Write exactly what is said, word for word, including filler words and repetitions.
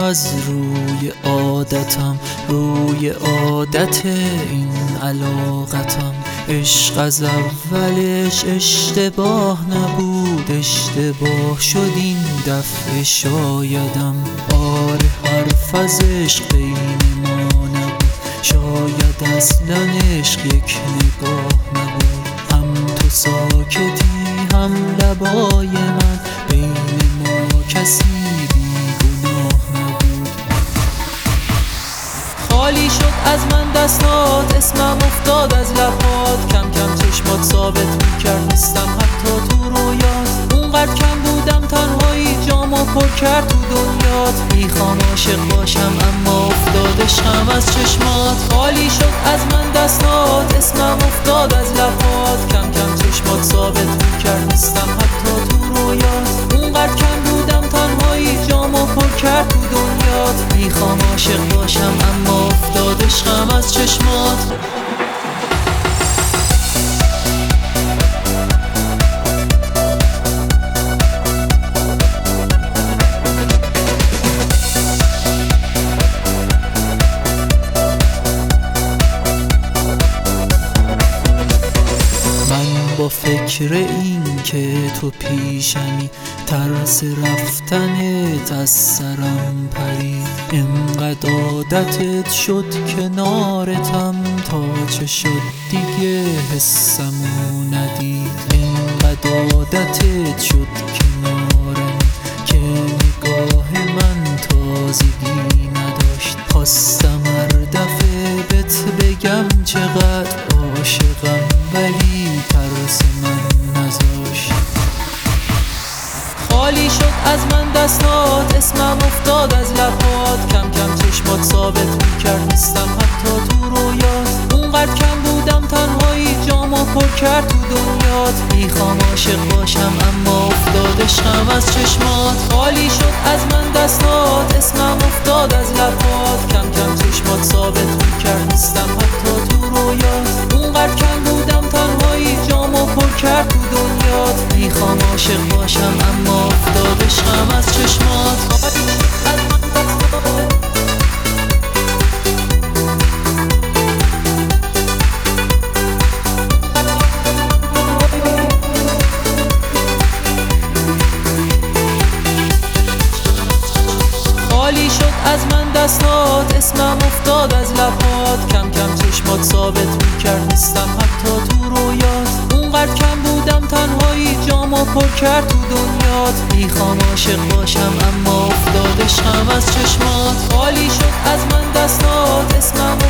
از روی عادتم، روی عادت این علاقتم. عشق از اولش اشتباه نبود، اشتباه شد این دفعه شایدم. آره حرف از عشق بین ما نبود، شاید اصلا عشق یک نگاه نبود. هم تو ساکتی هم لبای من، بین ما کسی بیگناه نبود. خالی شد از من دستات، اسمم افتاد از لبات. کم کم چشمات ثابت میکرد نیستم حتی تو رویات. اونقدر کم بودم تنهایی جامو پر کرد تو دنیات. میخوام عاشق باشم اما افتاد عشقم از چشمات. خالی شد از من دستات، اسمم افتاد از لبات. کم کم چشمات ثابت میکرد نیستم حتی تو رویات. اونقدر کم بودم تنهایی جامو پر کرد تو دنیات. میخوام عاشق باشم اما افتاد عشقم از چشمات. با فکر این که تو پیشمی، ترس رفتنت از سرم پرید. انقدر عادتت شد کنارتم، تا چه شد دیگه حسمو ندید. انقدر عادتت شد کنارم که نگاه من تازگی نداشت. خواستم هر دفعه بهت بگم چقدر عاشقم، ولی ترس من نذاشت. خالی شد از من دستات، اسمم افتاد از لبات. کم کم چشمات ثابت میکرد نیستم حتی تو رویات. اونقدر کم بودم تنهایی جامو پر کرد تو دنیات. میخوام عاشق باشم اما افتاد عشقم از چشمات. خالی شد از من دستات، اسمم افتاد از لبات. کم کم چشمات ثابت میکرد نیستم حتی تو رویات. اونقدر کم بودم تنهایی جامو پر کرد تو دنیات. میخوام عاشق باشم اما افتاد عشقم از چشمات. خالی شد از من دستات، اسمم افتاد از لبات. کم کم چشمات ثابت میکرد نیستم حتی تو رویات. اونقدر کم بودم تنهایی جامو پر کرد تو دنیات. میخوام عاشق باشم اما افتاد عشقم از چشمات. خالی شد از من دستات، اسمم